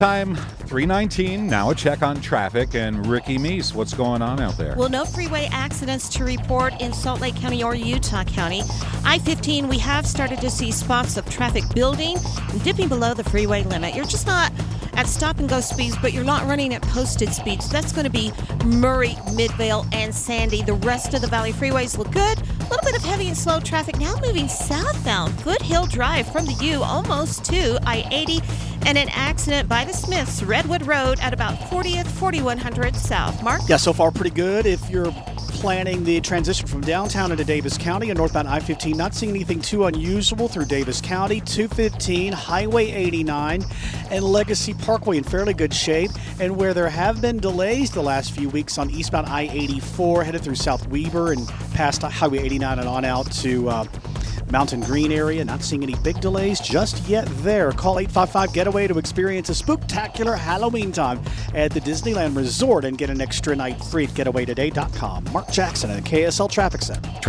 Time 3:19. Now a check on traffic. And Ricky Meese, what's going on out there? Well, no freeway accidents to report in Salt Lake County or Utah County. I-15, we have started to see spots of traffic building and dipping below the freeway limit. You're just not at stop-and-go speeds, but you're not running at posted speeds. That's going to be Murray, Midvale, and Sandy. The rest of the Valley freeways look good. A little bit of heavy and slow traffic now moving southbound. Foothill Drive from the U almost to I-80. And an accident by the Smiths, Redwood Road at about 40th, 4100 South. Mark? Yeah, so far pretty good. If you're planning the transition from downtown into Davis County and northbound I-15, not seeing anything too unusual through Davis County. 215, Highway 89, and Legacy Parkway in fairly good shape. And where there have been delays the last few weeks on eastbound I-84 headed through South Weber and past Highway 89 and on out to Mountain Green area. Not seeing any big delays just yet there. Call 855-GETAWAY to experience a spooktacular Halloween time at the Disneyland Resort and get an extra night free at getawaytoday.com. Mark Jackson at the KSL Traffic Center.